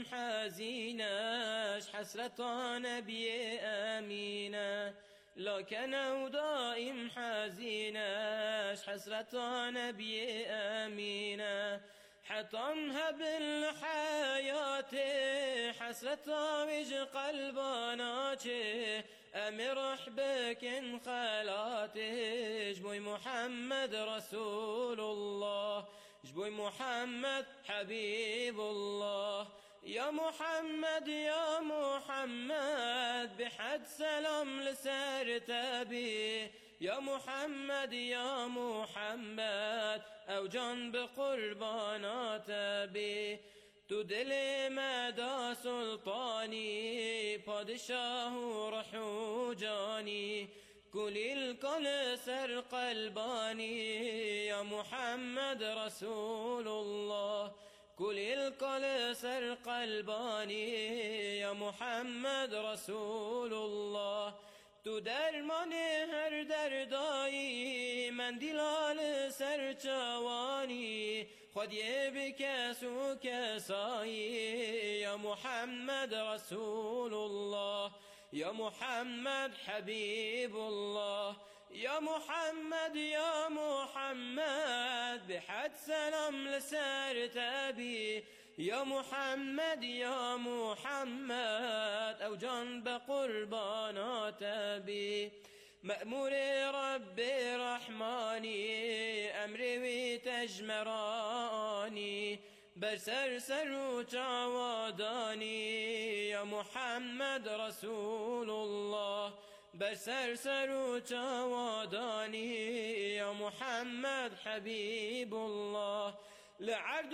حزینش حسرتان بی امینه لكن او دائم حزینش حسرتان بی امینه حطمها بالحياة حسرتها وج قلبانا أمرح بك خلاته جبوي محمد رسول الله جبوي محمد حبيب الله يا محمد يا محمد بحد سلام لسر تبي يا محمد يا محمد او جان بقربانات بي تو دل مدى سلطاني پادشاه رحو جاني كل الكل سر قلباني يا محمد رسول الله كل الكل سر قلباني يا محمد رسول الله تو درمان هر دردایی من دیلال سرچوانی خودی بکس و کسایی یا محمد رسول الله یا محمد حبیب الله یا محمد یا محمد بحد سلام لسر تبی يا محمد يا محمد او جان بقربانات بي مأمور رب رحماني امري وتجمراني برسر سر وجواداني يا محمد رسول الله برسر سر وجواداني يا محمد حبيب الله لعرض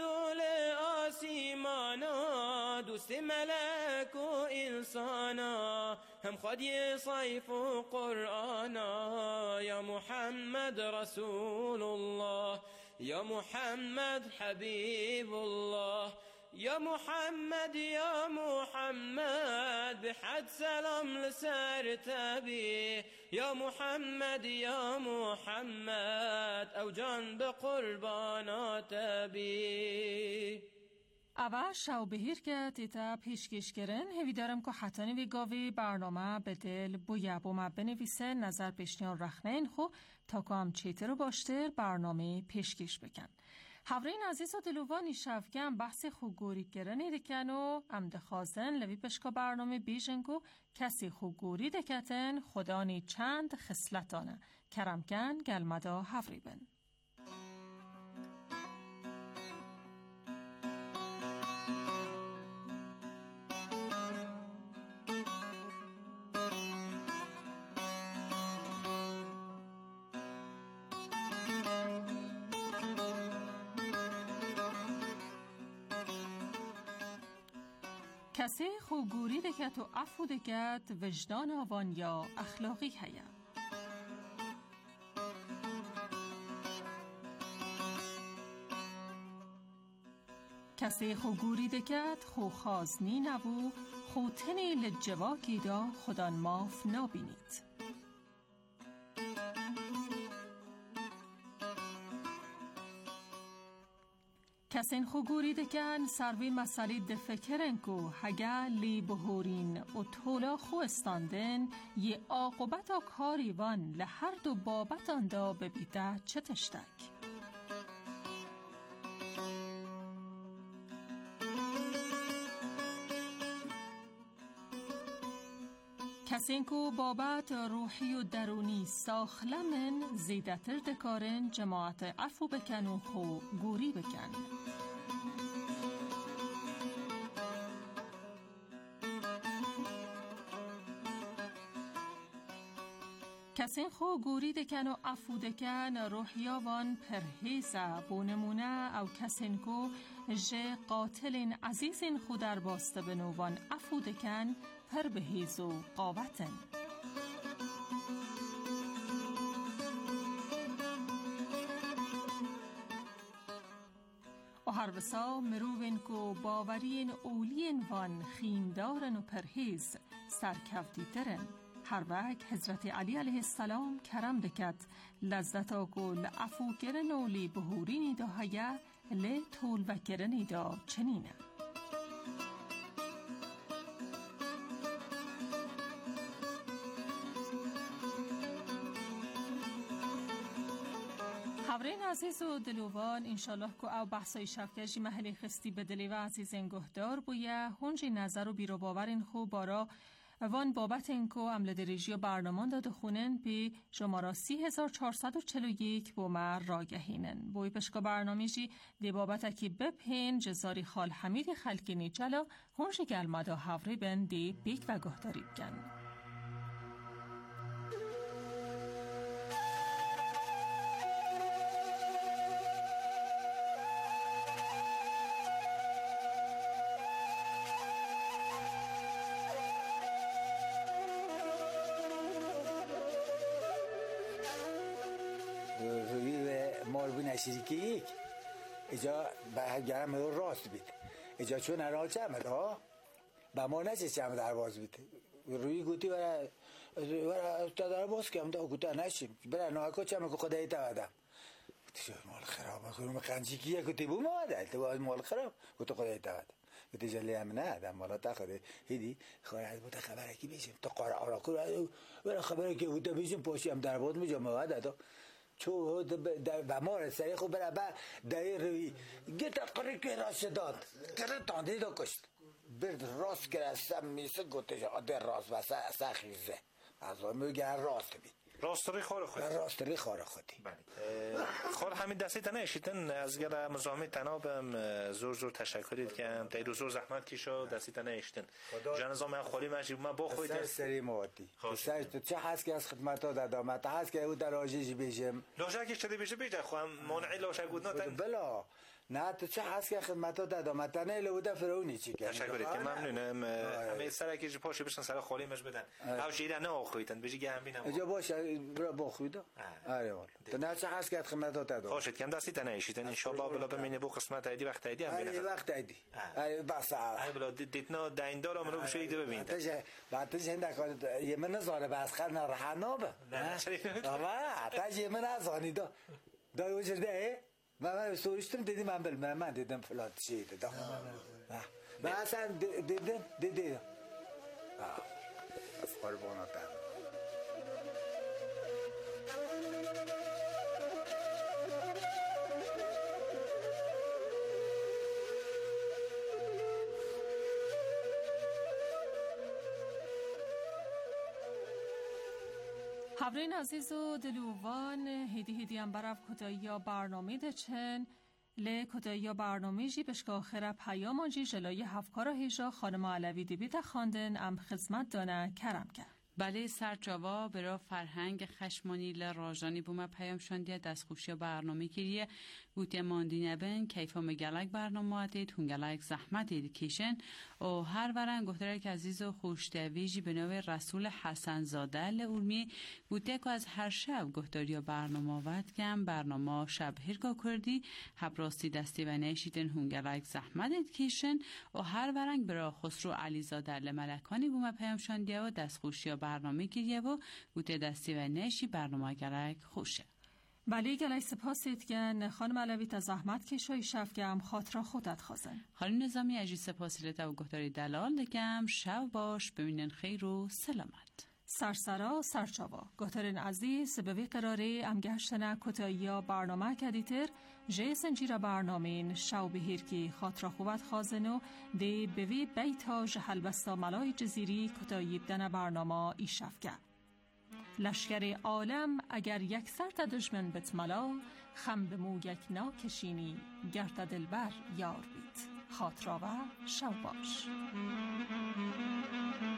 لآسيمانا دوست ملك وإنسانا هم خدي صيف قرآنا يا محمد رسول الله يا محمد حبيب الله يا محمد يا محمد بحد سلام لسر تبي يا محمد يا محمد او جان بقربانات بي
اول شو بهیر که تیتا پیشکش کرن هوی دارم که حتانی وی گاوی برنامه به دل بویا بوما بنویسه نظر پیشنیان رخنین خو تا که هم چیتر رو باشتر برنامه پیشکش بکن. حورین عزیز و دلوانی شفگم بحث خوگوری گرنی دکن و امده خازن لوی پشکا برنامه بیژنگو کسی خوگوری دکتن خدانی چند خسلتانه کرمکن گلمدا حوری بن. کسی خوگوری دکت و عفو دکت وجدان آوان یا اخلاقی هیا. کسی خوگوری دکت خو خازنی نبو خو تنی لجواکی دا خودان ماف نابینید. کسین خوگوری دکن سروی مسئله دفکرن کو هگه لی بهورین و طولا خو استاندن یه آقوبت کاری وان لهر دو بابت آندا ببیده چه تشتک. کسین کو بابت روحی و درونی ساخلمن زیدتر دکارن جماعت عفو بکن و خو گوری بکن. کسین خو گوری دکن و عفو دکن روحیاوان پرهیزه بونمونه او کسین کو جه قاتلین عزیزین خو در باسته بنووان عفو دکن پر بهیز و قاوتن. هروسا مروین کو باورین اولین وان خیمدارن و پرهیز سرکفتی ترن. هر وقت حضرت علی علیه السلام کرم دکت لذتا کو لعفو کرن و لی بهورینی دا هیا لی طول و کرنی دا چنینه. خبرین عزیز و دلوان انشالله که او بحثای شفکشی محلی خستی به دلی و عزیزین گهدار بویه هنجی نظر و بیرو باورین خوب بارا وان بابت اینکو عمل دریجی و برنامان داده خونن پی شمارا سی هزار چهارصد و چل و یک با مر راگهینن. بوی پشکا برنامه دی بابت اکی بپین جزاری خال حمید خلکینی چلا هنجی گلمدا حوری بن دی بیک و گهداری بگن.
نشیدی یک ایجا به گرم رو راست بید ایجا چون نرال چمد ها با ما نچه چمد در باز بید روی گوتی برای استادار باز کم دا گوتا نشیم برای ناکو چمد که خدایی تودم گوتی مال خراب کنم قنجی کیه گوتی بو ماده تو باید مال خراب گوتی خدایی تودم گوتی جلی هم نه دم مالا تا خده هیدی خواهد بود خبره کی بیشیم تا قاره آرا کنم برای خبره که گوتا بیشیم پاشیم در باز میجام مواده چو و ما سری خوب برای با دایی روی گیت قری که راست داد کره تاندی دو کشت برد راست کرد سم میسه گوتش آده راست و سخیزه از آن میگه راست بید
راستری خور خودی
راستری خور خودی
خور همین دستی تنه اشیتن از گل مزاحمه تنابم زور زور تشکرید که تایید زور زحمت کشو دستی تنه اشتن جنازه من خالی ماشی ما با خودت
سری موتی سر تو چه هست که از خدمتات دادم تا هست که او در آجیج بیشم
لاشه شده بیشه بیشه خو مانعی لاشه بود نه
بلا نه تو چه هست که خدمتات دادم تنه لوده فرونی چی که
تشکرید که ممنونم همه سر که پاشه بشن سر خالی مش بدن او شیره نه آخویتن بجی گم بینم
اجا باشه برا باخویدا آره والا تو نه چه هست که خدمتات دادم
خواهشت کم دستی تنه ایشیدن ان شاء الله بلا بمینه بو قسمت ایدی وقت ایدی هم بینه
وقت ایدی آره بس
ای بلا دیتنا دایندار منو بشه ایده ببین
تاشه بعدش هنده کار یه من زاره بس خر نه رحنابه نه آوا تاشه من ازانی دا دا وجرده و من سوریشتم دیدی من بل من من دیدم فلان چی دیدم و اصلا دیدم دیدم از قربانات
خبرین عزیز و دلوان هیدی هیدی هم برف کتایی برنامه دچن لی کتایی برنامه جی بشکا خیره پیامان جی جلای هفکارا هیجا خانم علوی دی بیت خواندن ام خدمت دانه کرم کرد.
بله سرچاوا برا فرهنگ خشمانی لراجانی بوم پیام شاندیه دستخوشی برنامه کریه گوتی ماندی نبن کیفا مگلک برنامه دید هنگلک زحمت دید کشن و هر ورن گفتره که عزیز و خوشتویجی به نوع رسول حسن زاده لعلمی گوتی که از هر شب گفتاری برنامه ود کم برنامه شب هرگا کردی حبراستی دستی و نیشیدن هنگلک زحمت دید کشن و هر ورنگ برا خسرو علی زاده لملکانی بوم پیام شاندیه و دستخوشی برنامه گیریه و گوته دستی و نشی برنامه گلک خوشه.
بله گلک سپاسید که خانم علوی تا زحمت کشوی شف که هم خاطر خودت خوازن.
خانم نظامی اجی سپاسیلت و گفتاری دلال دکم شب باش ببینن خیر و سلامت.
سرسرا سرچاوا گوترین عزیز به قراره ام گشتن کتایی برنامه کدیتر جه سنجیر برنامه شو بهیر که خاطر خوبت خازن و دی بوی بیتا جهل بستا ملای جزیری کتایی بدن برنامه ایشفگه لشکر عالم اگر یک سر تا دشمن بت ملا خم به مو یک ناکشینی گرت دلبر یار بید خاطر و شو باش.